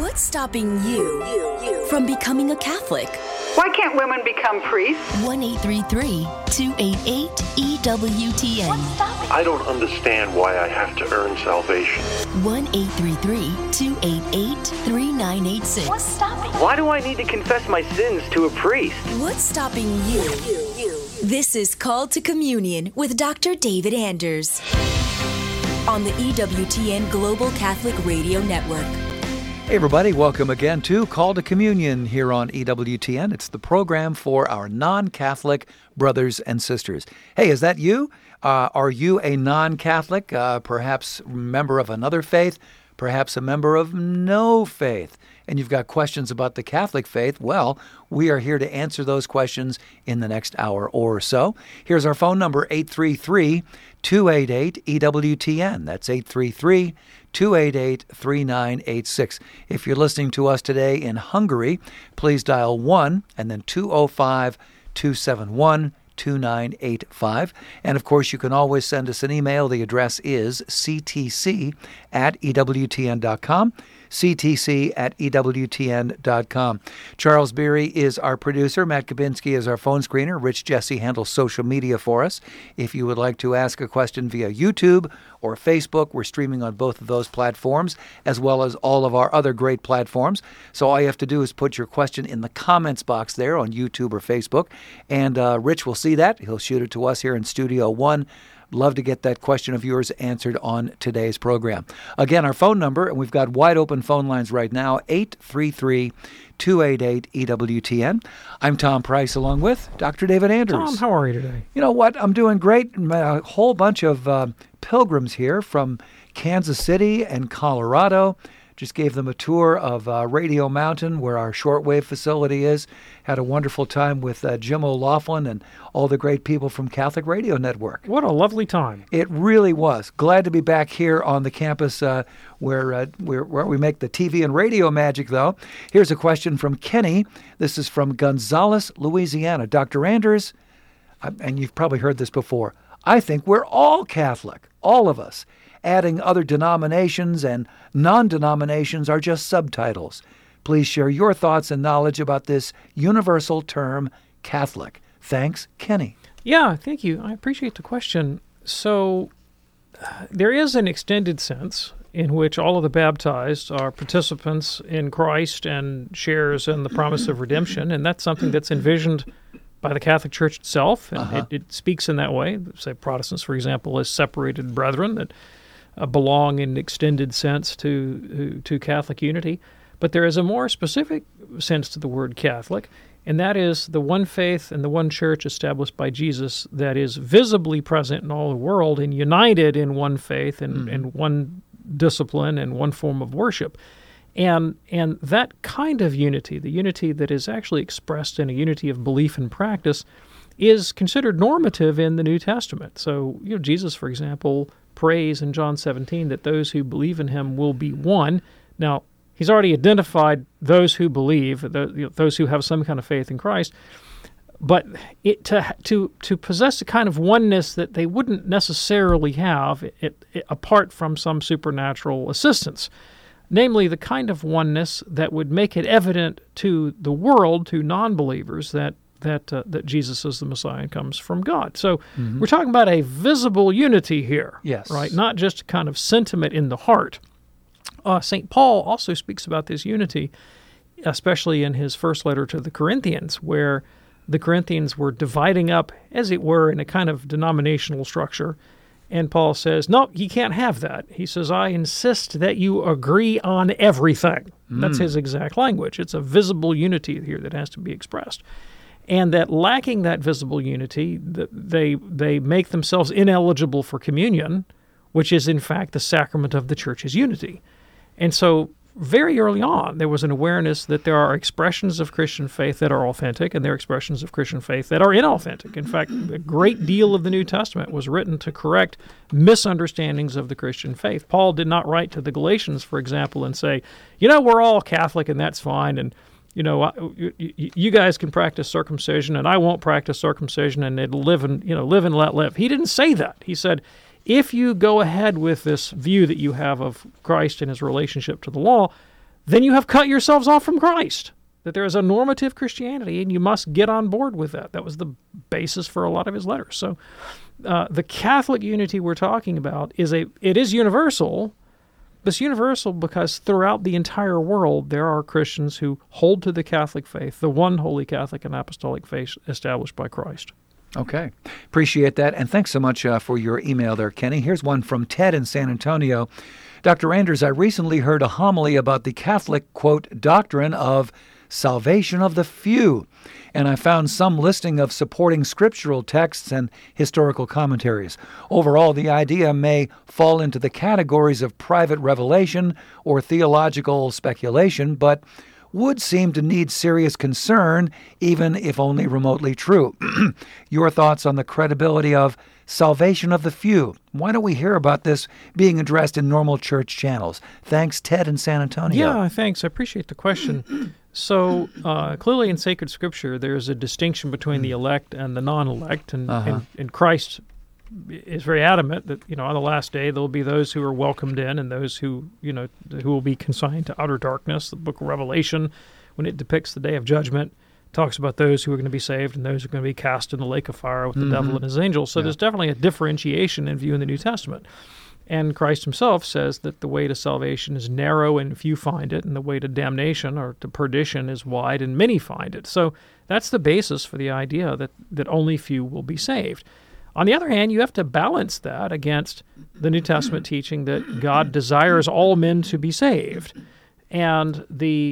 What's stopping you from becoming a Catholic? Why can't women become priests? 1-833-288-EWTN. I don't understand why I have to earn salvation. 1-833-288-3986. What's stopping? Why do I need to confess my sins to a priest? What's stopping you? This is Called to Communion with Dr. David Anders on the EWTN Global Catholic Radio Network. Hey everybody, welcome again to Call to Communion here on EWTN. It's the program for our non-Catholic brothers and sisters. Hey, is that you? Are you a non-Catholic, perhaps a member of another faith, perhaps a member of no faith, and you've got questions about the Catholic faith? Well, we are here to answer those questions in the next hour or so. Here's our phone number, 833-288-EWTN. That's 833-288-3986. If you're listening to us today in Hungary, please dial 1 and then 205-271-2985. And of course, you can always send us an email. The address is ctc@ewtn.com. ctc@ewtn.com. Charles Beery is our producer. Matt Kabinski is our phone screener. Rich Jesse handles social media for us. If you would like to ask a question via YouTube or Facebook, we're streaming on both of those platforms, as well as all of our other great platforms. So all you have to do is put your question in the comments box there on YouTube or Facebook, and Rich will see that. He'll shoot it to us here in Studio One. Love to get that question of yours answered on today's program. Again, our phone number, and we've got wide open phone lines right now, 833-288-EWTN. I'm Tom Price along with Dr. David Anders. Tom, how are you today? You know what? I'm doing great. A whole bunch of pilgrims here from Kansas City and Colorado. Just gave them a tour of Radio Mountain, where our shortwave facility is. Had a wonderful time with Jim O'Laughlin and all the great people from Catholic Radio Network. What a lovely time. It really was. Glad to be back here on the campus where we make the TV and radio magic, though. Here's a question from Kenny. This is from Gonzales, Louisiana. Dr. Anders, and you've probably heard this before, I think we're all Catholic, all of us. Adding other denominations and non-denominations are just subtitles. Please share your thoughts and knowledge about this universal term, Catholic. Thanks, Kenny. Yeah, thank you. I appreciate the question. So there is an extended sense in which all of the baptized are participants in Christ and shares in the promise of redemption, and that's something that's envisioned by the Catholic Church itself, and it speaks in that way. Say Protestants, for example, as separated brethren that belong in extended sense to Catholic unity. But there is a more specific sense to the word Catholic, and that is the one faith and the one church established by Jesus that is visibly present in all the world and united in one faith and one discipline and one form of worship. And that kind of unity, the unity that is actually expressed in a unity of belief and practice, is considered normative in the New Testament. So, Jesus, for example, prays in John 17 that those who believe in him will be one. Now, he's already identified those who believe, those who have some kind of faith in Christ, but to possess a kind of oneness that they wouldn't necessarily have apart from some supernatural assistance, namely the kind of oneness that would make it evident to the world, to non-believers, that Jesus is the Messiah and comes from God. So we're talking about a visible unity here, yes, right? Not just a kind of sentiment in the heart. St. Paul also speaks about this unity, especially in his first letter to the Corinthians, where the Corinthians were dividing up, as it were, in a kind of denominational structure. And Paul says, no, you can't have that. He says, I insist that you agree on everything. That's his exact language. It's a visible unity here that has to be expressed. And that lacking that visible unity, they make themselves ineligible for communion, which is in fact the sacrament of the Church's unity. And so very early on, there was an awareness that there are expressions of Christian faith that are authentic, and there are expressions of Christian faith that are inauthentic. In fact, a great deal of the New Testament was written to correct misunderstandings of the Christian faith. Paul did not write to the Galatians, for example, and say, we're all Catholic and that's fine, and you guys can practice circumcision and I won't practice circumcision, and it'll live and let live. He didn't say that. He said, if you go ahead with this view that you have of Christ and his relationship to the law, then you have cut yourselves off from Christ. That there is a normative Christianity, and you must get on board with that. That was the basis for a lot of his letters. So the Catholic unity we're talking about is universal, but it's universal because throughout the entire world there are Christians who hold to the Catholic faith, the one holy Catholic and apostolic faith established by Christ. Okay. Appreciate that. And thanks so much for your email there, Kenny. Here's one from Ted in San Antonio. Dr. Anders, I recently heard a homily about the Catholic, quote, doctrine of salvation of the few, and I found some listing of supporting scriptural texts and historical commentaries. Overall, the idea may fall into the categories of private revelation or theological speculation, but would seem to need serious concern, even if only remotely true. Your thoughts on the credibility of salvation of the few? Why don't we hear about this being addressed in normal church channels? Thanks, Ted in San Antonio. Yeah, thanks. I appreciate the question. So clearly in sacred scripture, there's a distinction between the elect and the non-elect, and Christ is very adamant that, on the last day there'll be those who are welcomed in and those who will be consigned to outer darkness. The book of Revelation, when it depicts the day of judgment, talks about those who are going to be saved and those who are going to be cast in the lake of fire with the devil and his angels. So there's definitely a differentiation in view in the New Testament. And Christ himself says that the way to salvation is narrow and few find it, and the way to damnation or to perdition is wide and many find it. So that's the basis for the idea that only few will be saved. On the other hand, you have to balance that against the New Testament teaching that God desires all men to be saved, and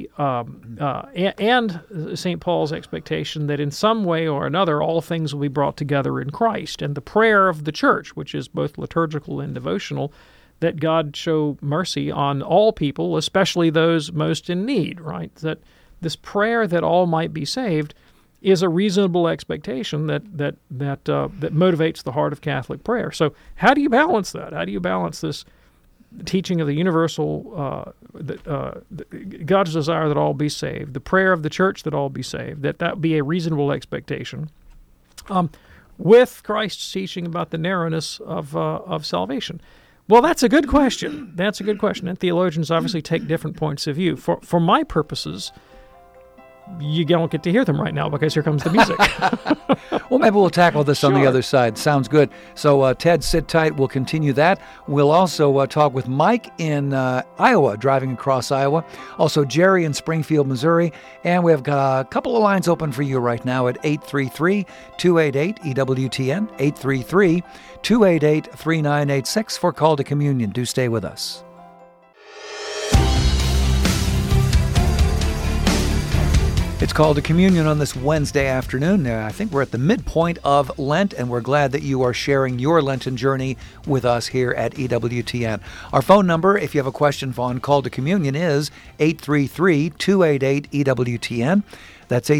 and St. Paul's expectation that in some way or another all things will be brought together in Christ, and the prayer of the church, which is both liturgical and devotional, that God show mercy on all people, especially those most in need, right? That this prayer that all might be saved is a reasonable expectation that motivates the heart of Catholic prayer. So how do you balance that? How do you balance this teaching of the universal, God's desire that all be saved, the prayer of the church that all be saved, that be a reasonable expectation, with Christ's teaching about the narrowness of salvation? Well, that's a good question. That's a good question. And theologians obviously take different points of view. For my purposes, you don't get to hear them right now because here comes the music. Well, maybe we'll tackle this on the other side. Sounds good. So, Ted, sit tight. We'll continue that. We'll also talk with Mike in Iowa, driving across Iowa. Also, Jerry in Springfield, Missouri. And we have got a couple of lines open for you right now at 833-288-EWTN, 833-288-3986 for Call to Communion. Do stay with us. It's Called to Communion on this Wednesday afternoon. I think we're at the midpoint of Lent, and we're glad that you are sharing your Lenten journey with us here at EWTN. Our phone number, if you have a question on Call to Communion, is 833-288-EWTN. That's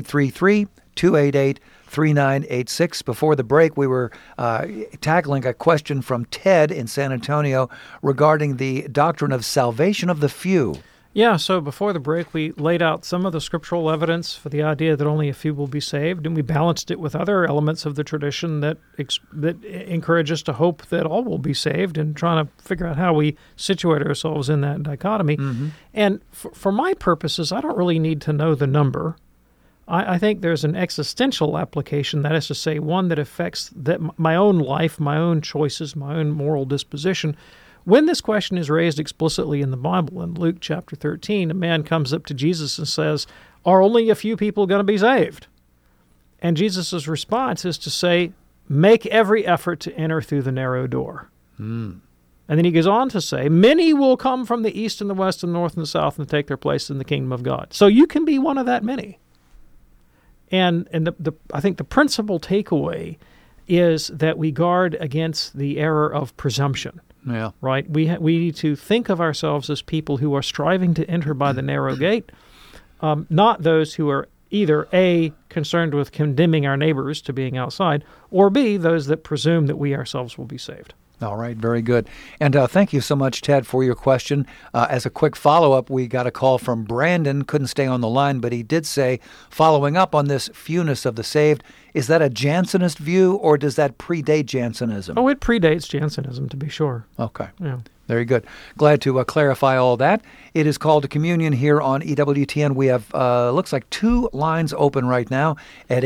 833-288-3986. Before the break, we were tackling a question from Ted in San Antonio regarding the doctrine of salvation of the few. Yeah, so before the break, we laid out some of the scriptural evidence for the idea that only a few will be saved, and we balanced it with other elements of the tradition that encourage us to hope that all will be saved, and trying to figure out how we situate ourselves in that dichotomy. Mm-hmm. And for my purposes, I don't really need to know the number. I think there's an existential application, that is to say, one that affects my own life, my own choices, my own moral disposition. When this question is raised explicitly in the Bible, in Luke chapter 13, a man comes up to Jesus and says, "Are only a few people going to be saved?" And Jesus' response is to say, "Make every effort to enter through the narrow door." And then he goes on to say, "Many will come from the east and the west and the north and the south and take their place in the kingdom of God." So you can be one of that many. And I think the principal takeaway is that we guard against the error of presumption. Yeah. Right? We need to think of ourselves as people who are striving to enter by the narrow gate, not those who are either A, concerned with condemning our neighbors to being outside, or B, those that presume that we ourselves will be saved. All right, very good. And thank you so much, Ted, for your question. As a quick follow-up, we got a call from Brandon. Couldn't stay on the line, but he did say, following up on this fewness of the saved, is that a Jansenist view, or does that predate Jansenism? Oh, it predates Jansenism, to be sure. Okay. Yeah. Very good. Glad to clarify all that. It is Called to Communion here on EWTN. We have, looks like 2 lines open right now at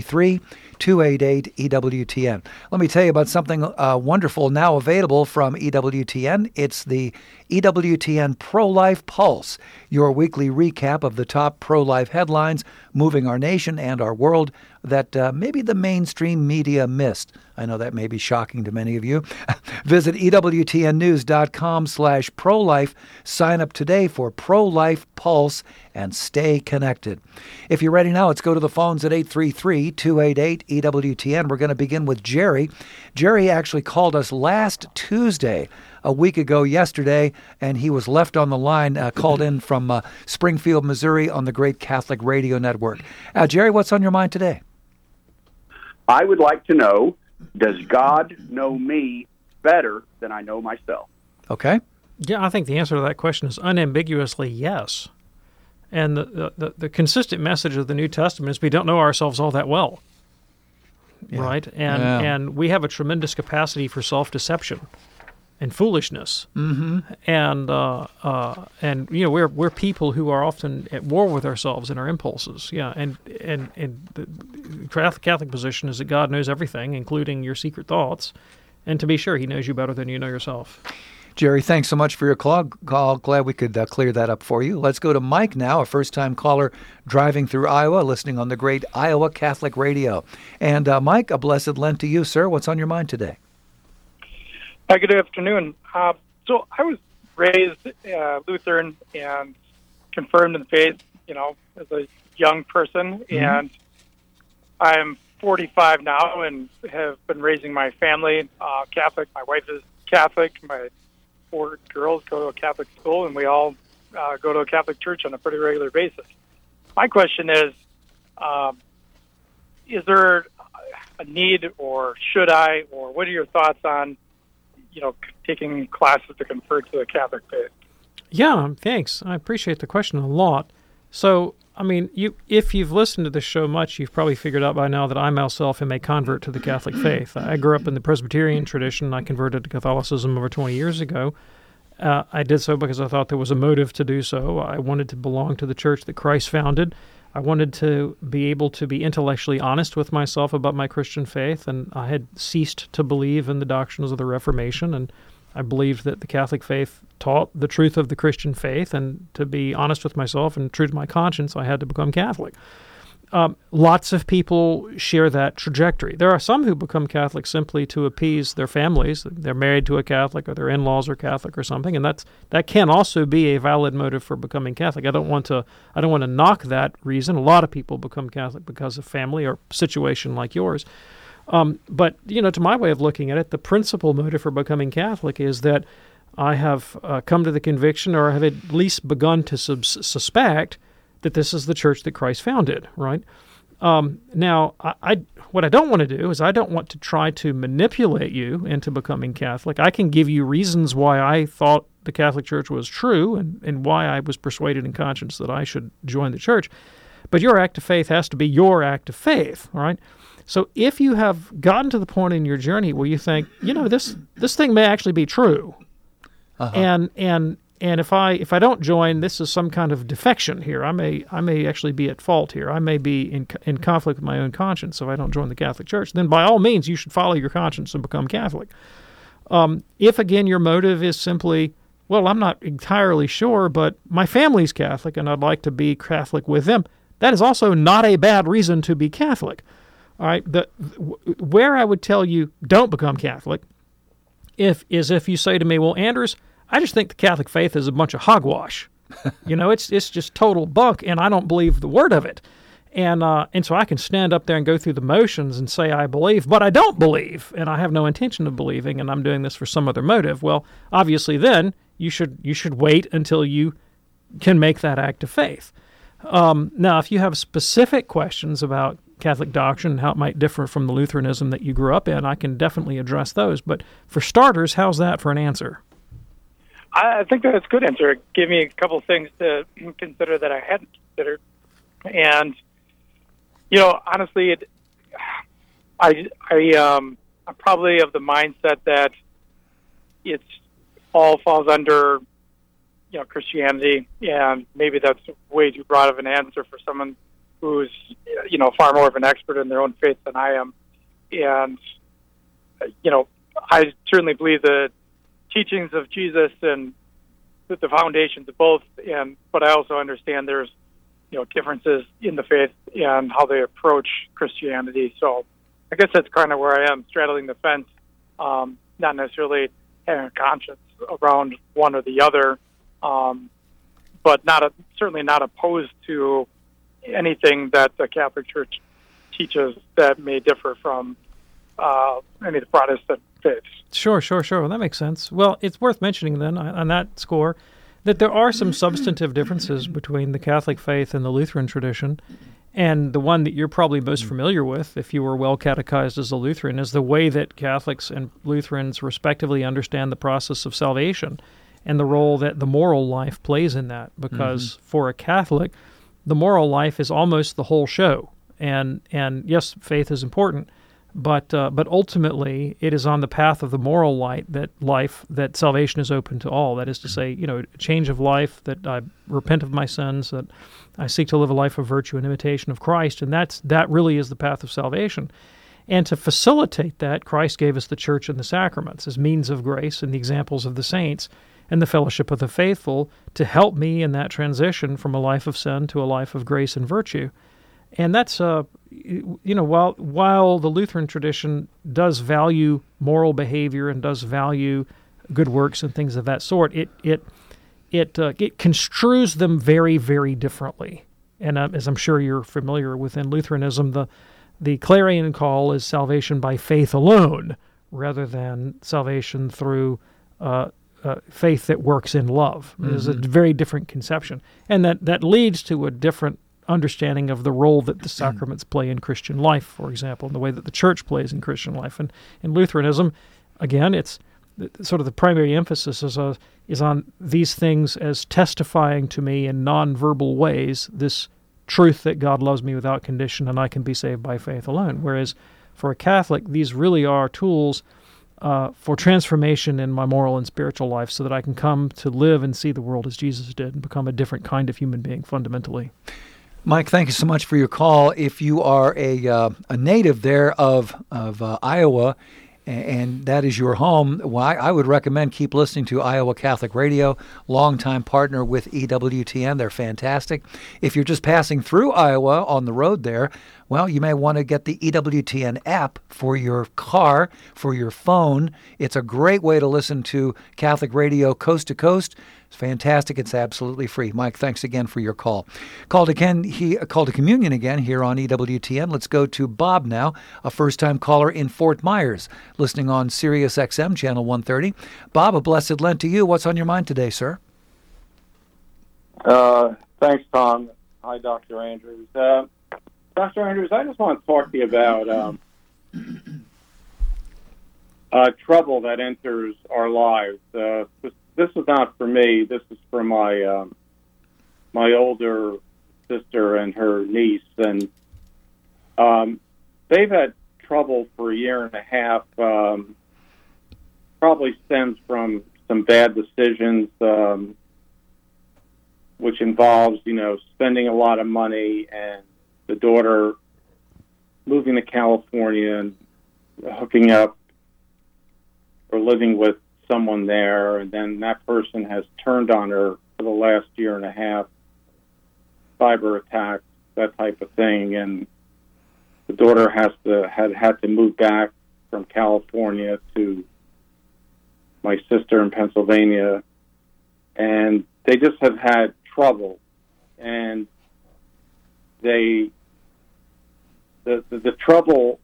833-288-EWTN. Let me tell you about something wonderful now available from EWTN. It's the EWTN Pro-Life Pulse, your weekly recap of the top pro-life headlines moving our nation and our world that maybe the mainstream media missed. I know that may be shocking to many of you. Visit EWTNnews.com/pro-life. Sign up today for Pro-Life Pulse and stay connected. If you're ready now, let's go to the phones at 833-288-EWTN. We're going to begin with Jerry. Jerry actually called us last Tuesday, a week ago yesterday, and he was left on the line, called in from Springfield, Missouri on the Great Catholic Radio Network. Jerry, what's on your mind today? I would like to know, does God know me better than I know myself? Okay. Yeah, I think the answer to that question is unambiguously yes. And the consistent message of the New Testament is we don't know ourselves all that well, right? And we have a tremendous capacity for self-deception and foolishness. Mm-hmm. And you know, we're people who are often at war with ourselves and our impulses. Yeah, and the Catholic position is that God knows everything, including your secret thoughts, and to be sure, He knows you better than you know yourself. Jerry, thanks so much for your call. Glad we could clear that up for you. Let's go to Mike now, a first-time caller driving through Iowa, listening on the Great Iowa Catholic Radio. And Mike, a blessed Lent to you, sir. What's on your mind today? Hi, good afternoon. So I was raised Lutheran and confirmed in the faith, you know, as a young person, and I'm 45 now and have been raising my family Catholic. My wife is Catholic. My 4 girls go to a Catholic school, and we all go to a Catholic church on a pretty regular basis. My question is there a need, or should I, or what are your thoughts on, you know, taking classes to convert to the Catholic faith? Yeah, thanks. I appreciate the question a lot. So, I mean, if you've listened to this show much, you've probably figured out by now that I myself am a convert to the Catholic faith. I grew up in the Presbyterian tradition. I converted to Catholicism over 20 years ago. I did so because I thought there was a motive to do so. I wanted to belong to the church that Christ founded. I wanted to be able to be intellectually honest with myself about my Christian faith, and I had ceased to believe in the doctrines of the Reformation, and I believed that the Catholic faith taught the truth of the Christian faith, and to be honest with myself and true to my conscience, I had to become Catholic. Lots of people share that trajectory. There are some who become Catholic simply to appease their families. They're married to a Catholic, or their in-laws are Catholic or something, and that can also be a valid motive for becoming Catholic. I don't want to knock that reason. A lot of people become Catholic because of family or situation like yours. But, you know, to my way of looking at it, the principal motive for becoming Catholic is that I have come to the conviction, or have at least begun to suspect, that this is the church that Christ founded, right? Now, what I don't want to do is I don't want to try to manipulate you into becoming Catholic. I can give you reasons why I thought the Catholic Church was true and why I was persuaded in conscience that I should join the church. But your act of faith has to be your act of faith, all right? So if you have gotten to the point in your journey where you think, you know, this thing may actually be true, and if I don't join, this is some kind of defection here. I may actually be at fault here. I may be in conflict with my own conscience if I don't join the Catholic Church. Then by all means, you should follow your conscience and become Catholic. If, again, your motive is simply, well, I'm not entirely sure, but my family's Catholic and I'd like to be Catholic with them, that is also not a bad reason to be Catholic. All right, where I would tell you don't become Catholic if you say to me, well, Anders, I just think the Catholic faith is a bunch of hogwash. You know, it's just total bunk, and I don't believe the word of it. And so I can stand up there and go through the motions and say I believe, but I don't believe, and I have no intention of believing, and I'm doing this for some other motive. Well, obviously then you should wait until you can make that act of faith. Now, if you have specific questions about Catholic doctrine and how it might differ from the Lutheranism that you grew up in, I can definitely address those. But for starters, how's that for an answer? I think that's a good answer. Give me a couple of things to consider that I hadn't considered. And, you know, honestly, I'm probably of the mindset that it's all falls under, Christianity, and maybe that's way too broad of an answer for someone who's, far more of an expert in their own faith than I am. And, I certainly believe the teachings of Jesus and the foundations of both, but I also understand there's, differences in the faith and how they approach Christianity. So I guess that's kind of where I am, straddling the fence, not necessarily having a conscience around one or the other, but certainly not opposed to anything that the Catholic Church teaches that may differ from any of the Protestant faiths. Sure. Well, that makes sense. Well, it's worth mentioning then on that score that there are some substantive differences between the Catholic faith and the Lutheran tradition. And the one that you're probably most familiar with, if you were well catechized as a Lutheran, is the way that Catholics and Lutherans respectively understand the process of salvation and the role that the moral life plays in that. Because for a Catholic, the moral life is almost the whole show. And yes, faith is important, but ultimately it is on the path of the moral life that salvation is open to all. That is to say, a change of life, that I repent of my sins, that I seek to live a life of virtue and imitation of Christ, and that really is the path of salvation. And to facilitate that, Christ gave us the church and the sacraments as means of grace and the examples of the saints and the fellowship of the faithful to help me in that transition from a life of sin to a life of grace and virtue. And that's, while the Lutheran tradition does value moral behavior and does value good works and things of that sort, it construes them very, very differently. And as I'm sure you're familiar with in Lutheranism, the clarion call is salvation by faith alone, rather than salvation through faith that works in love. There's a very different conception. And that leads to a different understanding of the role that the sacraments play in Christian life, for example, and the way that the church plays in Christian life. And in Lutheranism, again, it's sort of the primary emphasis is on these things as testifying to me in nonverbal ways this truth that God loves me without condition and I can be saved by faith alone. Whereas for a Catholic, these really are tools for transformation in my moral and spiritual life so that I can come to live and see the world as Jesus did and become a different kind of human being fundamentally. Mike, thank you so much for your call. If you are a native there of Iowa, and that is your home, well, I would recommend keep listening to Iowa Catholic Radio, longtime partner with EWTN. They're fantastic. If you're just passing through Iowa on the road there, well, you may want to get the EWTN app for your car, for your phone. It's a great way to listen to Catholic radio coast to coast. It's fantastic. It's absolutely free. Mike, thanks again for your call. Call to communion again here on EWTN. Let's go to Bob now, a first-time caller in Fort Myers, listening on Sirius XM, channel 130. Bob, a blessed Lent to you. What's on your mind today, sir? Thanks, Tom. Hi, Dr. Andrews. Dr. Andrews, I just want to talk to you about trouble that enters our lives. This is not for me. This is for my my older sister and her niece, and they've had trouble for a year and a half. Probably stems from some bad decisions, which involves, spending a lot of money, and the daughter moving to California and hooking up or living with someone there, and then that person has turned on her for the last year and a half, cyber attacks, that type of thing, and the daughter had to move back from California to my sister in Pennsylvania, and they just have had trouble, and the trouble,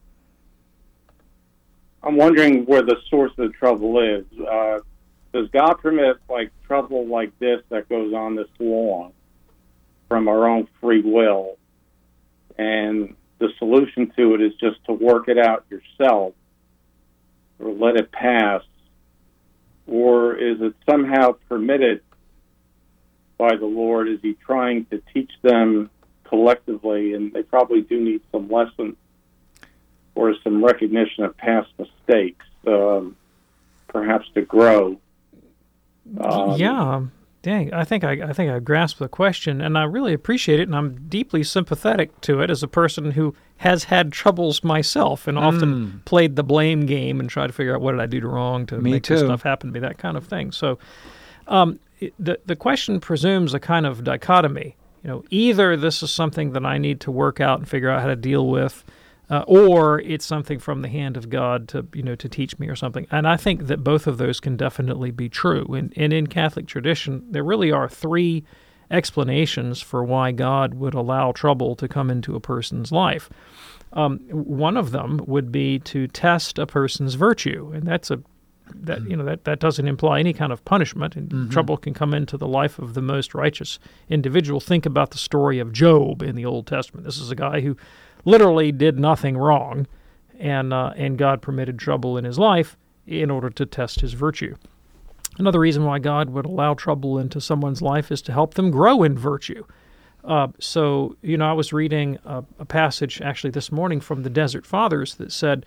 I'm wondering where the source of the trouble is. Does God permit trouble like this that goes on this long from our own free will? And the solution to it is just to work it out yourself or let it pass? Or is it somehow permitted by the Lord? Is he trying to teach them collectively, and they probably do need some lessons or some recognition of past mistakes, perhaps to grow? Yeah. Dang, I think I grasped the question, and I really appreciate it, and I'm deeply sympathetic to it as a person who has had troubles myself and often played the blame game and tried to figure out what did I do wrong to make this stuff happen to me, that kind of thing. So the question presumes a kind of dichotomy. Either this is something that I need to work out and figure out how to deal with, or it's something from the hand of God to teach me or something. And I think that both of those can definitely be true. And in Catholic tradition, there really are three explanations for why God would allow trouble to come into a person's life. One of them would be to test a person's virtue, and that doesn't imply any kind of punishment. And trouble can come into the life of the most righteous individual. Think about the story of Job in the Old Testament. This is a guy who literally did nothing wrong, and God permitted trouble in his life in order to test his virtue. Another reason why God would allow trouble into someone's life is to help them grow in virtue. I was reading a passage actually this morning from the Desert Fathers that said,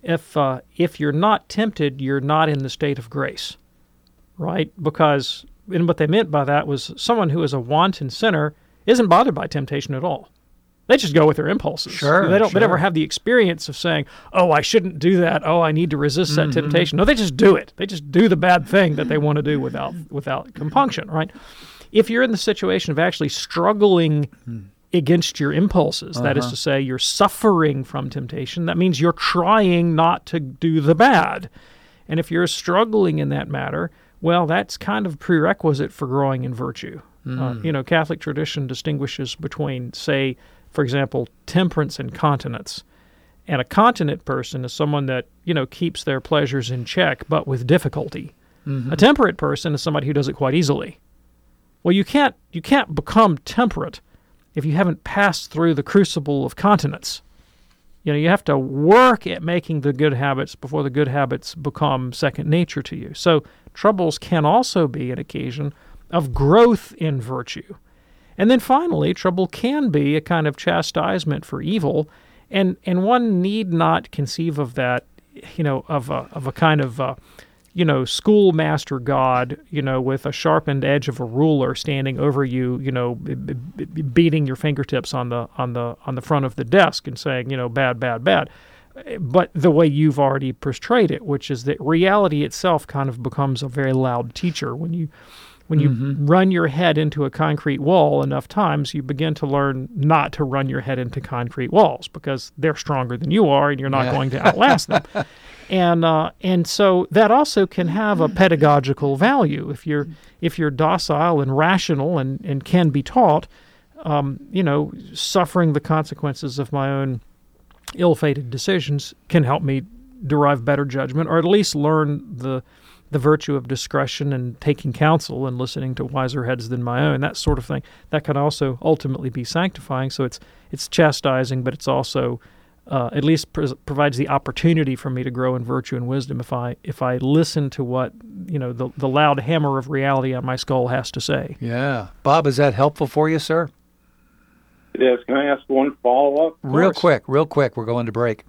if you're not tempted, you're not in the state of grace, right? Because and what they meant by that was someone who is a wanton sinner isn't bothered by temptation at all. They just go with their impulses. Sure, they don't never have the experience of saying, oh, I shouldn't do that. Oh, I need to resist that temptation. No, they just do it. They just do the bad thing that they want to do without compunction, right? If you're in the situation of actually struggling against your impulses, that is to say, you're suffering from temptation, that means you're trying not to do the bad. And if you're struggling in that matter, well, that's kind of prerequisite for growing in virtue. Catholic tradition distinguishes between, say, for example, temperance and continence. And a continent person is someone that, keeps their pleasures in check, but with difficulty. A temperate person is somebody who does it quite easily. Well, you can't become temperate if you haven't passed through the crucible of continence. You have to work at making the good habits before the good habits become second nature to you. So troubles can also be an occasion of growth in virtue. And then finally, trouble can be a kind of chastisement for evil, and one need not conceive of that, of a kind of, schoolmaster God, with a sharpened edge of a ruler standing over you, beating your fingertips on the front of the desk and saying, bad, bad, bad. But the way you've already portrayed it, which is that reality itself kind of becomes a very loud teacher. When you run your head into a concrete wall enough times, you begin to learn not to run your head into concrete walls because they're stronger than you are and you're not going to outlast them. And so that also can have a pedagogical value. If you're docile and rational and can be taught, suffering the consequences of my own ill-fated decisions can help me derive better judgment, or at least learn the virtue of discretion and taking counsel and listening to wiser heads than my own, that sort of thing. That can also ultimately be sanctifying. So it's chastising, but it's also at least provides the opportunity for me to grow in virtue and wisdom if I listen to what the loud hammer of reality on my skull has to say. Yeah, Bob, is that helpful for you, sir? It is. Can I ask one follow-up? Real quick. We're going to break.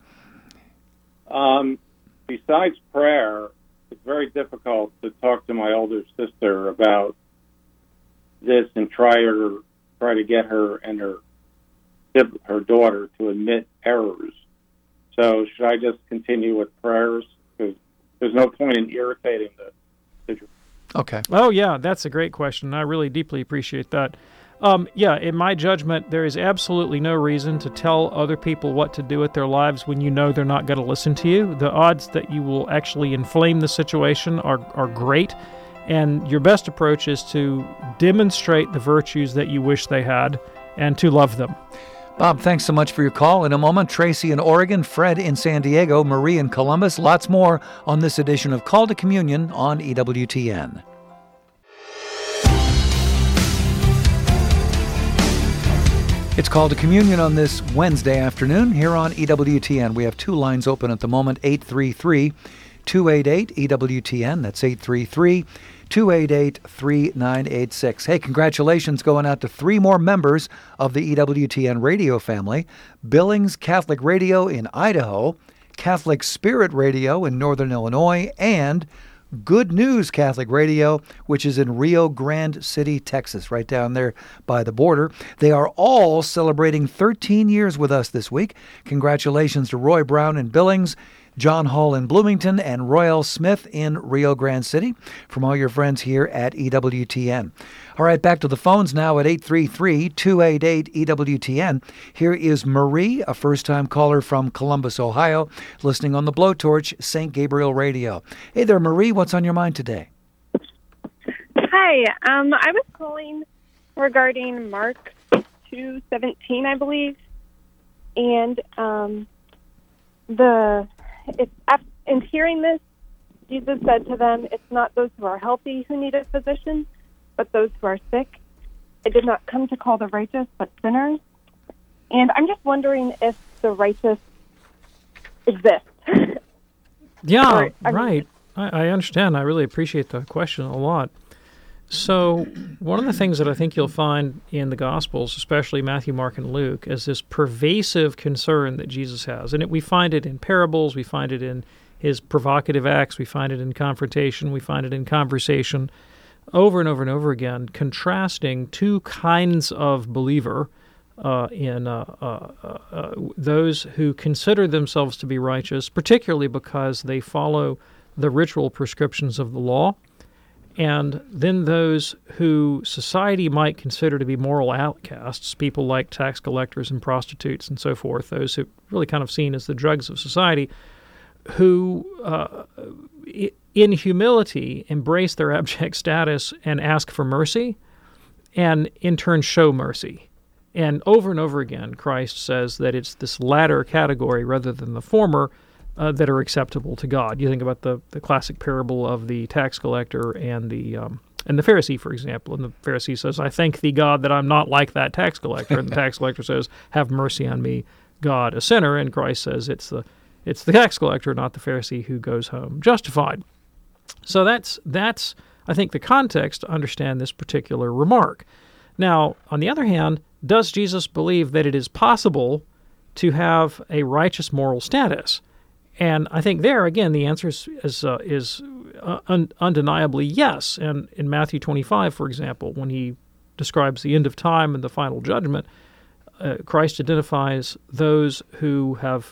Besides prayer, it's very difficult to talk to my older sister about this and try to get her and her daughter to admit errors. So should I just continue with prayers? Because there's no point in irritating the situation. Okay. Oh, yeah, that's a great question. I really deeply appreciate that. In my judgment, there is absolutely no reason to tell other people what to do with their lives when you know they're not going to listen to you. The odds that you will actually inflame the situation are great, and your best approach is to demonstrate the virtues that you wish they had and to love them. Bob, thanks so much for your call. In a moment, Tracy in Oregon, Fred in San Diego, Marie in Columbus, lots more on this edition of Call to Communion on EWTN. It's Call to Communion on this Wednesday afternoon here on EWTN. We have two lines open at the moment, 833-288-EWTN. That's 833-288-3986. Hey, congratulations going out to 3 more members of the EWTN radio family. Billings Catholic Radio in Idaho, Catholic Spirit Radio in Northern Illinois, and Good News Catholic Radio, which is in Rio Grande City, Texas, right down there by the border. They are all celebrating 13 years with us this week. Congratulations to Roy Brown in Billings, John Hall in Bloomington, and Royal Smith in Rio Grande City, from all your friends here at EWTN. All right, back to the phones now at 833-288-EWTN. Here is Marie, a first-time caller from Columbus, Ohio, listening on the Blowtorch St. Gabriel Radio. Hey there, Marie, what's on your mind today? Hi, I was calling regarding Mark 2:17, I believe, and in hearing this, Jesus said to them, "It's not those who are healthy who need a physician, but those who are sick. I did not come to call the righteous, but sinners." And I'm just wondering if the righteous exist. Yeah, right. I understand. I really appreciate the question a lot. So one of the things that I think you'll find in the Gospels, especially Matthew, Mark, and Luke, is this pervasive concern that Jesus has. And we find it in parables, we find it in his provocative acts, we find it in confrontation, we find it in conversation, over and over and over again, contrasting two kinds of believer in those who consider themselves to be righteous, particularly because they follow the ritual prescriptions of the law, and then those who society might consider to be moral outcasts, people like tax collectors and prostitutes and so forth, those who really kind of seen as the dregs of society, who in humility embrace their abject status and ask for mercy, and in turn show mercy. And over again, Christ says that it's this latter category rather than the former that are acceptable to God. You think about the classic parable of the tax collector and the Pharisee, for example. And the Pharisee says, "I thank thee, God, that I'm not like that tax collector." And the tax collector says, "Have mercy on me, God, a sinner." And Christ says, it's the tax collector, not the Pharisee, who goes home justified. So that's I think the context to understand this particular remark. Now, on the other hand, does Jesus believe that it is possible to have a righteous moral status? And I think there, again, the answer is undeniably yes. And in Matthew 25, for example, when he describes the end of time and the final judgment, Christ identifies those who have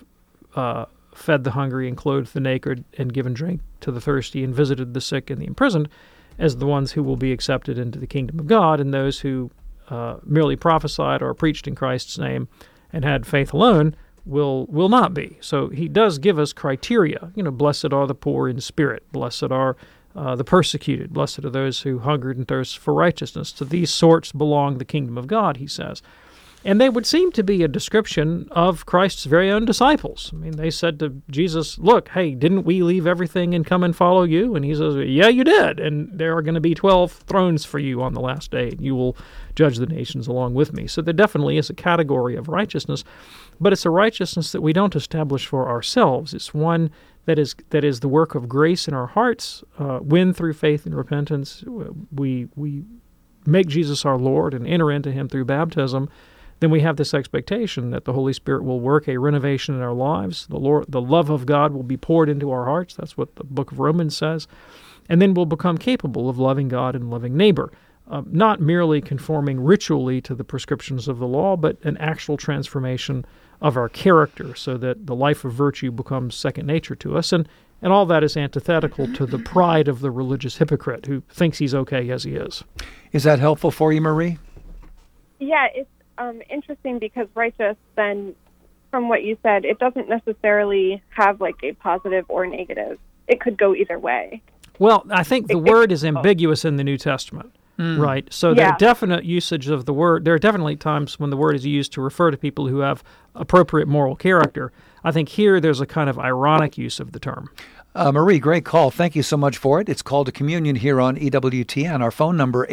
fed the hungry and clothed the naked and given drink to the thirsty and visited the sick and the imprisoned as the ones who will be accepted into the kingdom of God, and those who merely prophesied or preached in Christ's name and had faith alone will not be. So he does give us criteria. Blessed are the poor in spirit. Blessed are the persecuted. Blessed are those who hungered and thirst for righteousness. To these sorts belong the kingdom of God, he says. And they would seem to be a description of Christ's very own disciples. I mean, they said to Jesus, "Look, hey, didn't we leave everything and come and follow you?" And he says, "Yeah, you did. And there are going to be 12 thrones for you on the last day, and you will judge the nations along with me." So there definitely is a category of righteousness, but it's a righteousness that we don't establish for ourselves. It's one that is the work of grace in our hearts, when through faith and repentance we make Jesus our Lord and enter into him through baptism. Then we have this expectation that the Holy Spirit will work a renovation in our lives. The love of God will be poured into our hearts. That's what the book of Romans says. And then we'll become capable of loving God and loving neighbor, not merely conforming ritually to the prescriptions of the law, but an actual transformation of our character so that the life of virtue becomes second nature to us. And all that is antithetical to the pride of the religious hypocrite who thinks he's okay as he is. Is that helpful for you, Marie? Yeah, it's interesting because righteous, then, from what you said, it doesn't necessarily have like a positive or negative. It could go either way. Well, I think the word is ambiguous in the New Testament, right? So there are definite usage of the word. There are definitely times when the word is used to refer to people who have appropriate moral character. I think here there's a kind of ironic use of the term. Marie, great call. Thank you so much for it. It's Call to Communion here on EWTN. Our phone number,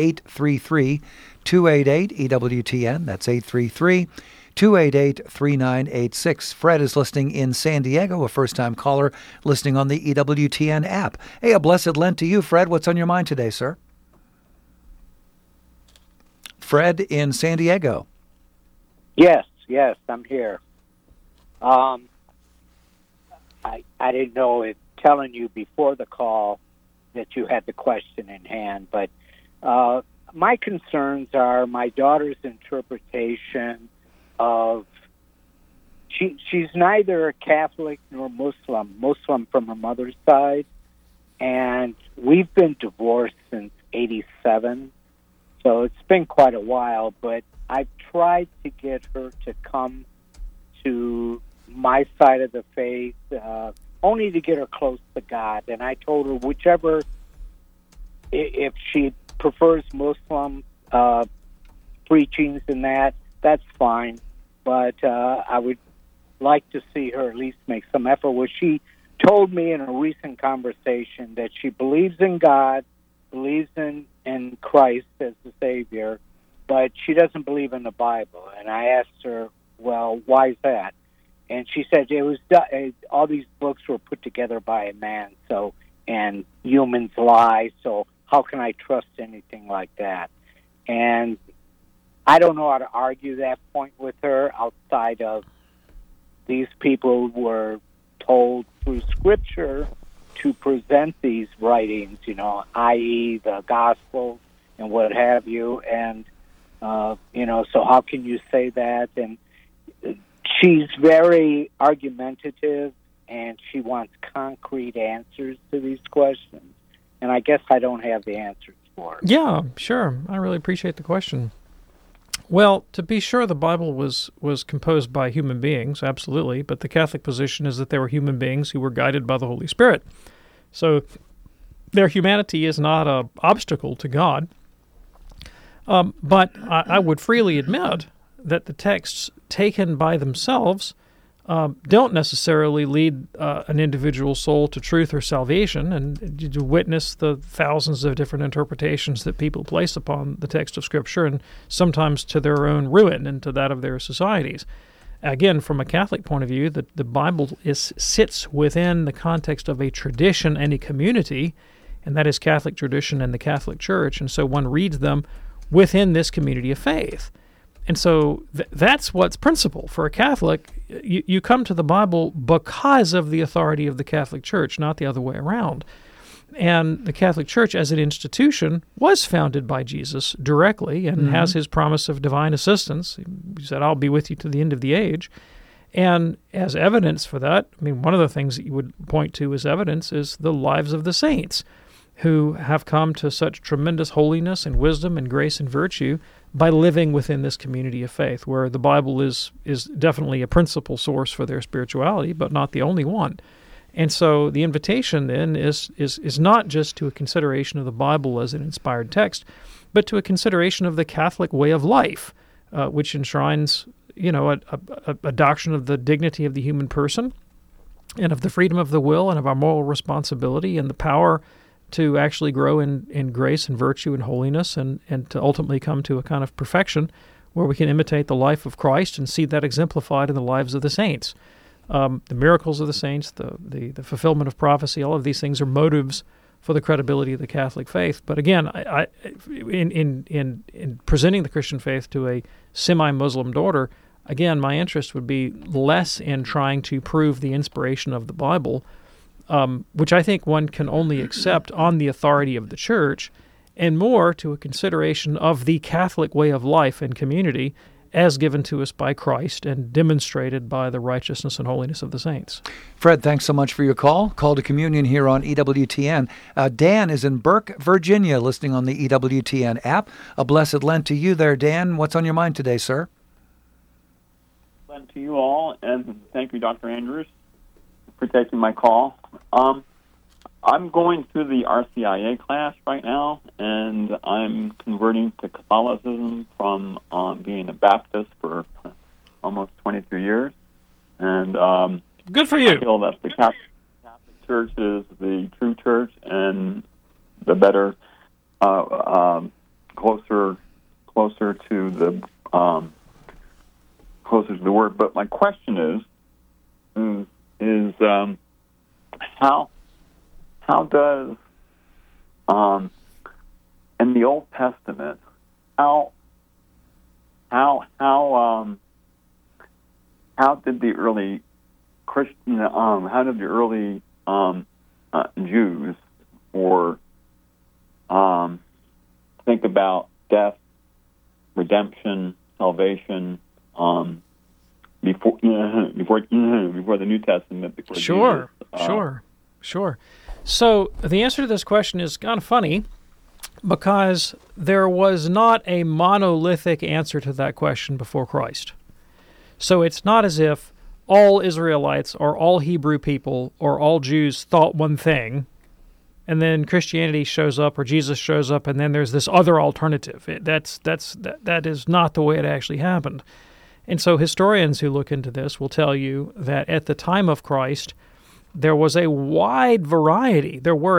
833-288-EWTN. That's 833-288-3986. Fred is listening in San Diego, a first-time caller listening on the EWTN app. Hey, a blessed Lent to you, Fred. What's on your mind today, sir? Fred in San Diego. Yes, I'm here. I didn't know if telling you before the call that you had the question in hand, but my concerns are my daughter's interpretation of she's neither a Catholic nor Muslim from her mother's side, and we've been divorced since '87, so it's been quite a while, but I've tried to get her to come to my side of the faith, only to get her close to God. And I told her whichever, if she prefers Muslim preachings and that's fine. But I would like to see her at least make some effort. Well, she told me in a recent conversation that she believes in God, believes in Christ as the Savior, but she doesn't believe in the Bible. And I asked her, well, why is that? And she said it was all these books were put together by a man, and humans lie, so how can I trust anything like that? And I don't know how to argue that point with her outside of these people were told through Scripture to present these writings, i.e. the Gospel and what have you, and so how can you say that? And she's very argumentative, and she wants concrete answers to these questions. And I guess I don't have the answers for her. Yeah, sure. I really appreciate the question. Well, to be sure, the Bible was composed by human beings, absolutely, but the Catholic position is that they were human beings who were guided by the Holy Spirit. So their humanity is not an obstacle to God. But I would freely admit that the texts taken by themselves don't necessarily lead an individual soul to truth or salvation, and to witness the thousands of different interpretations that people place upon the text of Scripture, and sometimes to their own ruin and to that of their societies. Again, from a Catholic point of view, the Bible sits within the context of a tradition and a community, and that is Catholic tradition and the Catholic Church, and so one reads them within this community of faith. And so that's what's principal. For a Catholic, you come to the Bible because of the authority of the Catholic Church, not the other way around. And the Catholic Church as an institution was founded by Jesus directly and has his promise of divine assistance. He said, I'll be with you to the end of the age. And as evidence for that, one of the things that you would point to as evidence is the lives of the saints who have come to such tremendous holiness and wisdom and grace and virtue by living within this community of faith, where the Bible is definitely a principal source for their spirituality, but not the only one. And so the invitation then is not just to a consideration of the Bible as an inspired text, but to a consideration of the Catholic way of life, which enshrines, a doctrine of the dignity of the human person and of the freedom of the will and of our moral responsibility and the power to actually grow in grace and virtue and holiness and to ultimately come to a kind of perfection where we can imitate the life of Christ and see that exemplified in the lives of the saints. The miracles of the saints, the fulfillment of prophecy, all of these things are motives for the credibility of the Catholic faith. But again, in presenting the Christian faith to a semi-Muslim daughter, again, my interest would be less in trying to prove the inspiration of the Bible, which I think one can only accept on the authority of the Church, and more to a consideration of the Catholic way of life and community as given to us by Christ and demonstrated by the righteousness and holiness of the saints. Fred, thanks so much for your call. Call to Communion here on EWTN. Dan is in Burke, Virginia, listening on the EWTN app. A blessed Lent to you there, Dan. What's on your mind today, sir? Lent to you all, and thank you, Dr. Andrews, for taking my call. I'm going through the RCIA class right now, and I'm converting to Catholicism from being a Baptist for almost 23 years. And good for you. I feel that the Catholic Church is the true church and the better, closer to the Word. But my question is how does in the Old Testament how did the early Christian Jews or think about death, redemption, salvation, before the New Testament. Before Sure, Jesus. Sure. So the answer to this question is kind of funny, because there was not a monolithic answer to that question before Christ. So it's not as if all Israelites or all Hebrew people or all Jews thought one thing, and then Christianity shows up or Jesus shows up, and then there's this other alternative. That is not the way it actually happened. And so historians who look into this will tell you that at the time of Christ, there were a wide variety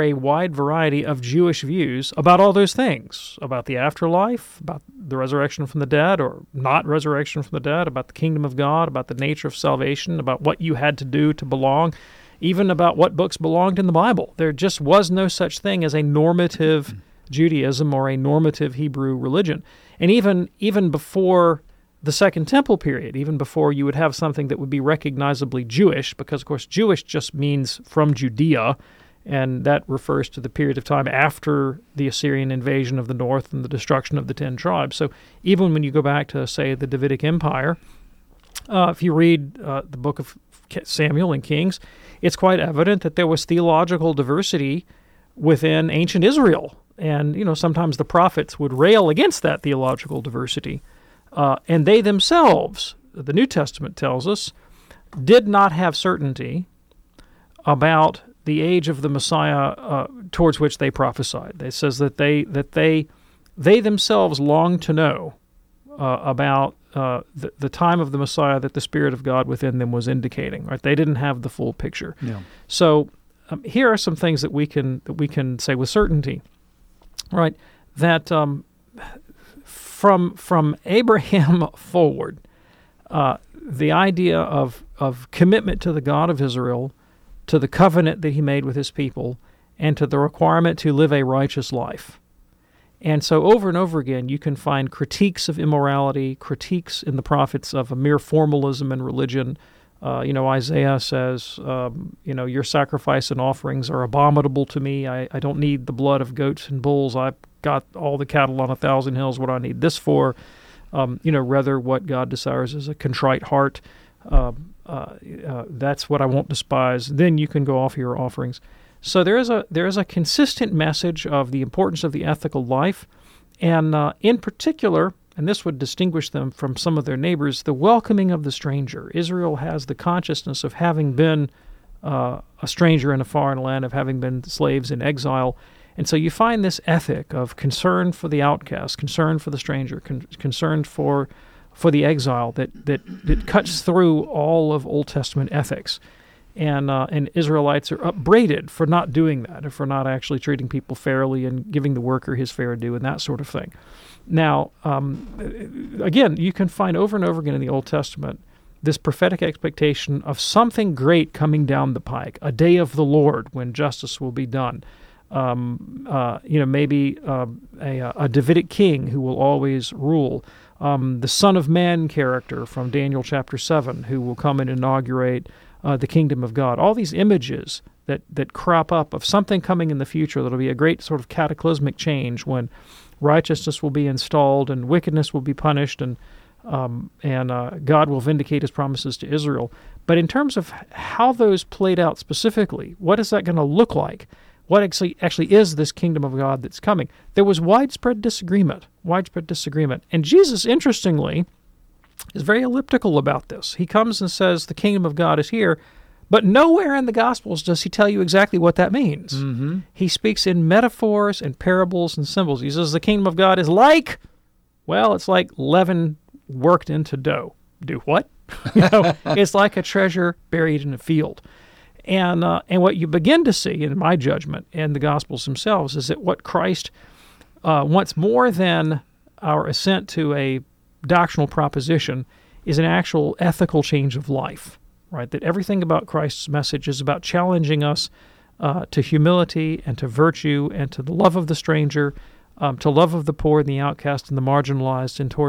of Jewish views about all those things, about the afterlife, about the resurrection from the dead or not resurrection from the dead, about the kingdom of God, about the nature of salvation, about what you had to do to belong, even about what books belonged in the Bible. There just was no such thing as a normative Judaism or a normative Hebrew religion. And even before the Second Temple period, even before you would have something that would be recognizably Jewish, because, of course, Jewish just means from Judea, and that refers to the period of time after the Assyrian invasion of the north and the destruction of the 10 tribes. So even when you go back to, say, the Davidic Empire, if you read the book of Samuel and Kings, it's quite evident that there was theological diversity within ancient Israel. And, sometimes the prophets would rail against that theological diversity. And they themselves, the New Testament tells us, did not have certainty about the age of the Messiah towards which they prophesied. It says that they themselves longed to know about the time of the Messiah that the Spirit of God within them was indicating. Right? They didn't have the full picture. Yeah. So here are some things that we can say with certainty. Right? That From Abraham forward, the idea of commitment to the God of Israel, to the covenant that he made with his people, and to the requirement to live a righteous life. And so over and over again, you can find critiques of immorality, critiques in the prophets of a mere formalism in religion. Isaiah says, your sacrifice and offerings are abominable to me. I don't need the blood of goats and bulls. I've got all the cattle on 1,000 hills. What do I need this for? Rather what God desires is a contrite heart. That's what I won't despise. Then you can go offer your offerings. So there is a consistent message of the importance of the ethical life, and in particular, and this would distinguish them from some of their neighbors, the welcoming of the stranger. Israel has the consciousness of having been a stranger in a foreign land, of having been slaves in exile. And so you find this ethic of concern for the outcast, concern for the stranger, concern for the exile that cuts through all of Old Testament ethics. And Israelites are upbraided for not doing that, or for not actually treating people fairly and giving the worker his fair due and that sort of thing. Now, again, you can find over and over again in the Old Testament this prophetic expectation of something great coming down the pike, a day of the Lord when justice will be done. Maybe a Davidic king who will always rule. The Son of Man character from Daniel chapter 7 who will come and inaugurate the kingdom of God. All these images that crop up of something coming in the future that'll be a great sort of cataclysmic change when righteousness will be installed and wickedness will be punished and God will vindicate his promises to Israel. But in terms of how those played out specifically, what is that going to look like? What actually is this kingdom of God that's coming? There was widespread disagreement. And Jesus, interestingly, is very elliptical about this. He comes and says the kingdom of God is here, but nowhere in the Gospels does he tell you exactly what that means. Mm-hmm. He speaks in metaphors and parables and symbols. He says the kingdom of God is like, it's like leaven worked into dough. Do what? It's like a treasure buried in a field. And what you begin to see, in my judgment, in the Gospels themselves, is that what Christ wants more than our assent to a doctrinal proposition is an actual ethical change of life, right? That everything about Christ's message is about challenging us to humility and to virtue and to the love of the stranger, to love of the poor and the outcast and the marginalized, and towards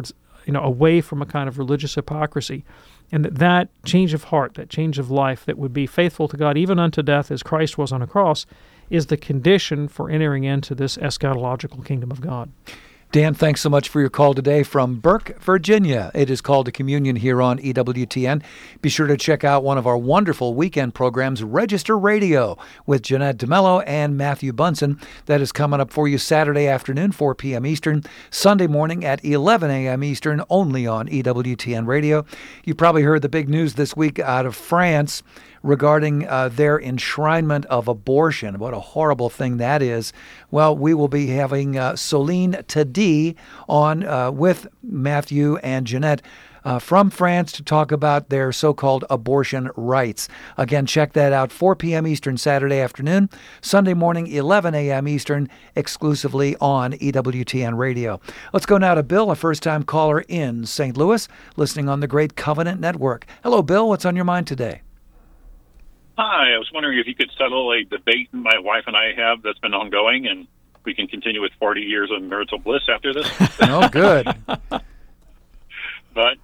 away from a kind of religious hypocrisy. And that change of heart, that change of life that would be faithful to God even unto death as Christ was on a cross, is the condition for entering into this eschatological kingdom of God. Dan, thanks so much for your call today from Burke, Virginia. It is Called to Communion here on EWTN. Be sure to check out one of our wonderful weekend programs, Register Radio, with Jeanette DeMello and Matthew Bunson. That is coming up for you Saturday afternoon, 4 p.m. Eastern, Sunday morning at 11 a.m. Eastern, only on EWTN Radio. You probably heard the big news this week out of France regarding their enshrinement of abortion. What a horrible thing that is. Well, we will be having Soline Tadi on with Matthew and Jeanette from France to talk about their so-called abortion rights. Again, check that out, 4 p.m. Eastern Saturday afternoon, Sunday morning, 11 a.m. Eastern, exclusively on EWTN Radio. Let's go now to Bill, a first-time caller in St. Louis, listening on the Great Covenant Network. Hello, Bill. What's on your mind today? Hi, I was wondering if you could settle a debate my wife and I have that's been ongoing, and we can continue with 40 years of marital bliss after this. Oh, good. But,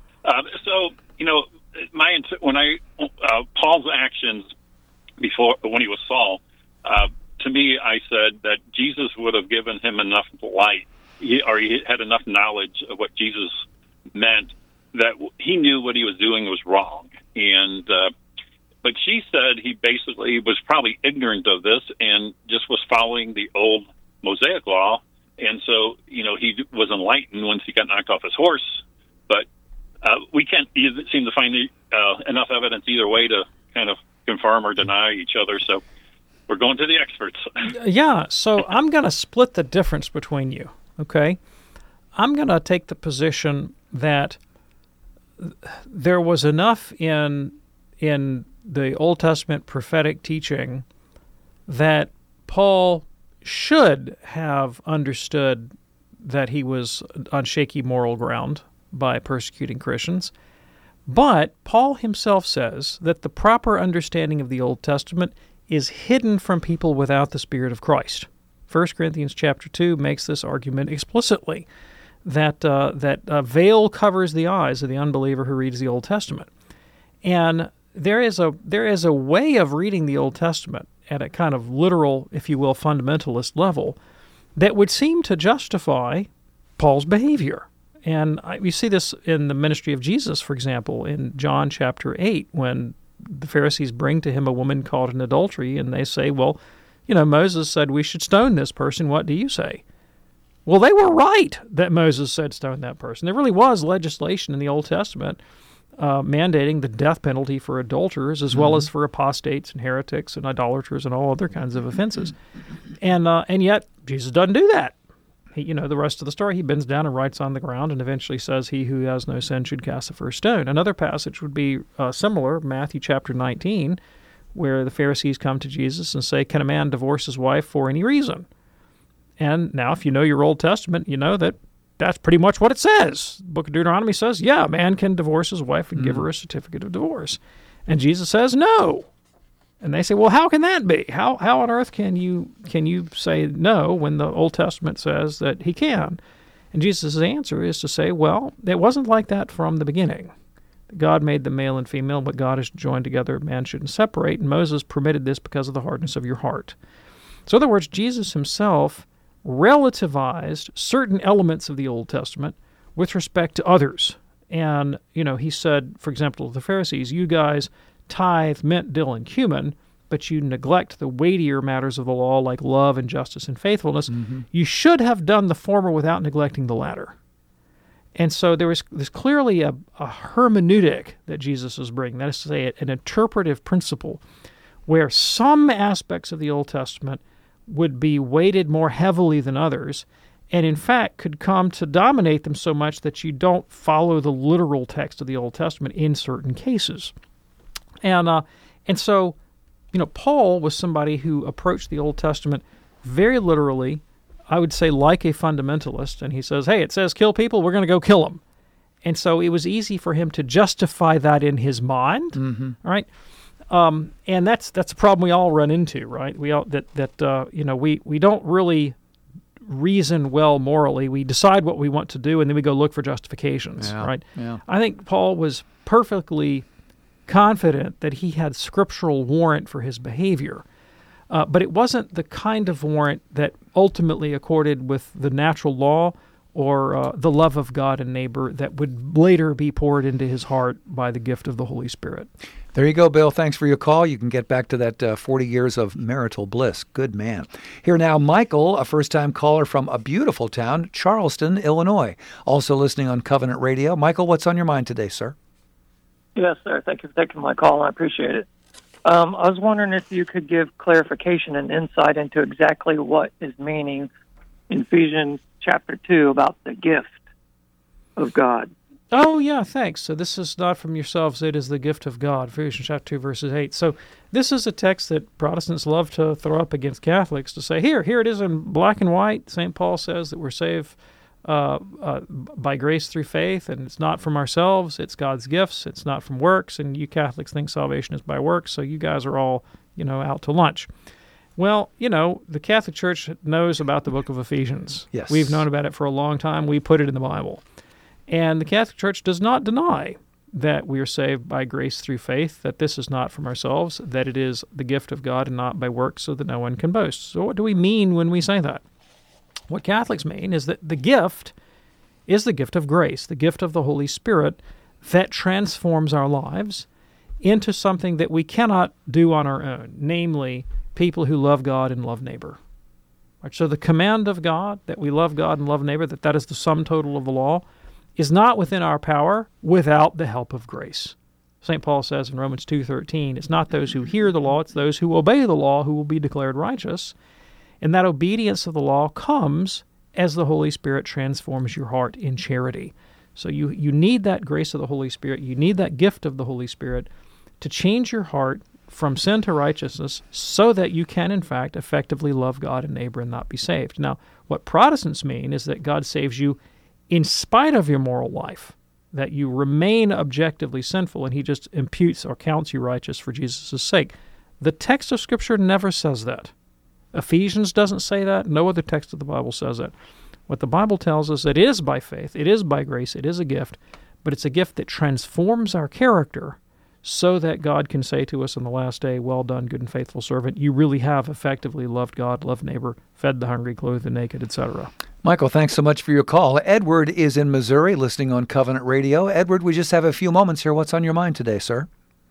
Paul's actions when he was Saul, to me, I said that Jesus would have given him enough light, he had enough knowledge of what Jesus meant, that he knew what he was doing was wrong. And, but she said he basically was probably ignorant of this and just was following the old Mosaic law. And so, he was enlightened once he got knocked off his horse. But we can't seem to find enough evidence either way to kind of confirm or deny each other. So we're going to the experts. Yeah, so I'm going to split the difference between you, okay? I'm going to take the position that there was enough in the Old Testament prophetic teaching that Paul should have understood that he was on shaky moral ground by persecuting Christians. But Paul himself says that the proper understanding of the Old Testament is hidden from people without the Spirit of Christ. 1 Corinthians chapter 2 makes this argument explicitly, that a veil covers the eyes of the unbeliever who reads the Old Testament. And there is a way of reading the Old Testament at a kind of literal, if you will, fundamentalist level that would seem to justify Paul's behavior. And we see this in the ministry of Jesus, for example, in John chapter 8, when the Pharisees bring to him a woman caught in adultery, and they say, well, Moses said we should stone this person. What do you say? Well, they were right that Moses said stone that person. There really was legislation in the Old Testament mandating the death penalty for adulterers as well as for apostates and heretics and idolaters and all other kinds of offenses. And yet Jesus doesn't do that. The rest of the story, he bends down and writes on the ground and eventually says, he who has no sin should cast the first stone. Another passage would be similar, Matthew chapter 19, where the Pharisees come to Jesus and say, can a man divorce his wife for any reason? And now if you know your Old Testament, you know that that's pretty much what it says. The book of Deuteronomy says, yeah, a man can divorce his wife and give her a certificate of divorce. And Jesus says, no. And they say, well, how can that be? How on earth can you say no when the Old Testament says that he can? And Jesus' answer is to say, well, it wasn't like that from the beginning. God made them male and female, but God has joined together, man shouldn't separate, and Moses permitted this because of the hardness of your heart. So in other words, Jesus himself relativized certain elements of the Old Testament with respect to others. And, he said, for example, to the Pharisees, you guys tithe mint, dill, and cumin, but you neglect the weightier matters of the law like love and justice and faithfulness. You should have done the former without neglecting the latter. And so there's clearly a hermeneutic that Jesus is bringing, that is to say, an interpretive principle, where some aspects of the Old Testament would be weighted more heavily than others, and in fact could come to dominate them so much that you don't follow the literal text of the Old Testament in certain cases. And so, Paul was somebody who approached the Old Testament very literally, I would say like a fundamentalist, and he says, hey, it says kill people, we're going to go kill them. And so it was easy for him to justify that in his mind, right? And that's a problem we all run into, right? We all we don't really reason well morally. We decide what we want to do, and then we go look for justifications, right? Yeah. I think Paul was perfectly confident that he had scriptural warrant for his behavior. But it wasn't the kind of warrant that ultimately accorded with the natural law or the love of God and neighbor that would later be poured into his heart by the gift of the Holy Spirit. There you go, Bill. Thanks for your call. You can get back to that 40 years of marital bliss. Good man. Here now, Michael, a first-time caller from a beautiful town, Charleston, Illinois, also listening on Covenant Radio. Michael, what's on your mind today, sir? Yes, sir. Thank you for taking my call. I appreciate it. I was wondering if you could give clarification and insight into exactly what is meaning in Ephesians chapter 2 about the gift of God. Oh, yeah, thanks. So this is not from yourselves, it is the gift of God, Ephesians chapter 2, verses 8. So this is a text that Protestants love to throw up against Catholics to say, here it is in black and white. St. Paul says that we're saved by grace through faith, and it's not from ourselves, it's God's gifts, it's not from works, and you Catholics think salvation is by works, so you guys are all, out to lunch. Well, the Catholic Church knows about the book of Ephesians. Yes. We've known about it for a long time. We put it in the Bible. And the Catholic Church does not deny that we are saved by grace through faith, that this is not from ourselves, that it is the gift of God and not by works, so that no one can boast. So what do we mean when we say that? What Catholics mean is that the gift is the gift of grace, the gift of the Holy Spirit that transforms our lives into something that we cannot do on our own, namely people who love God and love neighbor. Right, so the command of God, that we love God and love neighbor, that is the sum total of the law, is not within our power without the help of grace. St. Paul says in Romans 2:13, it's not those who hear the law, it's those who obey the law who will be declared righteous. And that obedience of the law comes as the Holy Spirit transforms your heart in charity. So you need that grace of the Holy Spirit, you need that gift of the Holy Spirit to change your heart from sin to righteousness so that you can, in fact, effectively love God and neighbor and not be saved. Now, what Protestants mean is that God saves you in spite of your moral life, that you remain objectively sinful and he just imputes or counts you righteous for Jesus' sake. The text of Scripture never says that. Ephesians doesn't say that. No other text of the Bible says that. What the Bible tells us, it is by faith, it is by grace, it is a gift, but it's a gift that transforms our character so that God can say to us on the last day, well done, good and faithful servant, you really have effectively loved God, loved neighbor, fed the hungry, clothed the naked, etc. Michael, thanks so much for your call. Edward is in Missouri listening on Covenant Radio. Edward, we just have a few moments here. What's on your mind today, sir?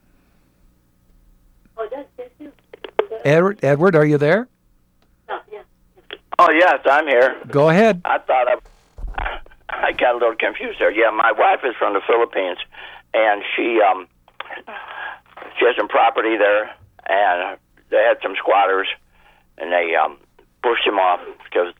Edward, are you there? Oh, yes, I'm here. Go ahead. I thought I got a little confused there. Yeah, my wife is from the Philippines, and she has some property there, and they had some squatters, and they pushed him off because,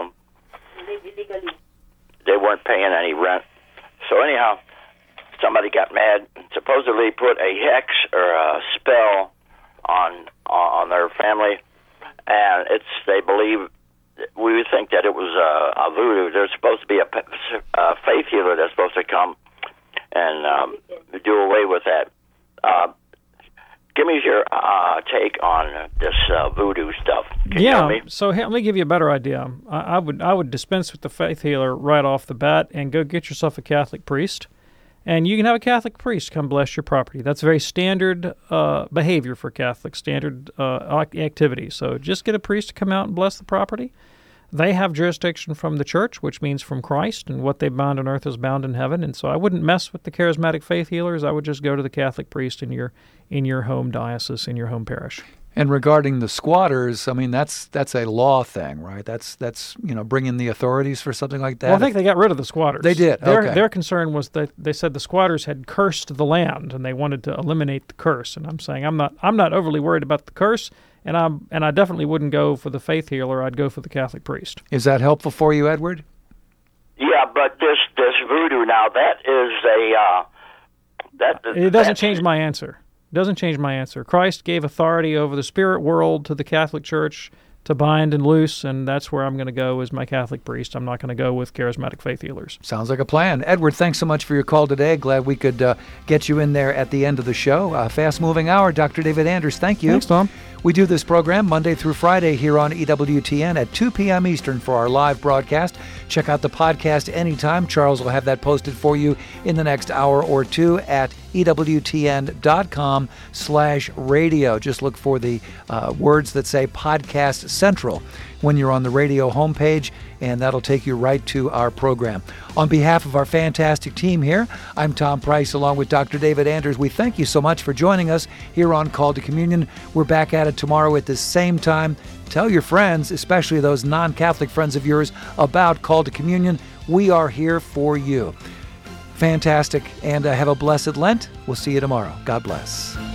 they weren't paying any rent. So anyhow, somebody got mad and supposedly put a hex or a spell on their family, and they believe, we would think that it was a voodoo. There's supposed to be a faith healer that's supposed to come and do away with that. Give me your take on this voodoo stuff. Can you help me? So let me give you a better idea. I would dispense with the faith healer right off the bat and go get yourself a Catholic priest. And you can have a Catholic priest come bless your property. That's very standard behavior for Catholics, standard activity. So just get a priest to come out and bless the property. They have jurisdiction from the church, which means from Christ, and what they bound on earth is bound in heaven. And so I wouldn't mess with the charismatic faith healers. I would just go to the Catholic priest in your home diocese, in your home parish. And regarding the squatters, I mean, that's a law thing, right? That's bringing the authorities for something like that. Well, I think they got rid of the squatters. They did. Their concern was that they said the squatters had cursed the land, and they wanted to eliminate the curse. And I'm saying I'm not overly worried about the curse, and I definitely wouldn't go for the faith healer. I'd go for the Catholic priest. Is that helpful for you, Edward? Yeah, but this voodoo now, that is It doesn't change my answer. Doesn't change my answer. Christ gave authority over the spirit world to the Catholic Church to bind and loose, and that's where I'm going to go as my Catholic priest. I'm not going to go with charismatic faith healers. Sounds like a plan. Edward, thanks so much for your call today. Glad we could get you in there at the end of the show. Fast-moving hour. Dr. David Anders, thank you. Thanks, Tom. We do this program Monday through Friday here on EWTN at 2 p.m. Eastern for our live broadcast. Check out the podcast anytime. Charles will have that posted for you in the next hour or two at EWTN.com/radio. Just look for the words that say Podcast Central when you're on the radio homepage, and that'll take you right to our program. On behalf of our fantastic team here, I'm Tom Price along with Dr. David Anders. We thank you so much for joining us here on Call to Communion. We're back at it tomorrow at the same time. Tell your friends, especially those non-Catholic friends of yours, about Call to Communion. We are here for you. Fantastic, and have a blessed Lent. We'll see you tomorrow. God bless.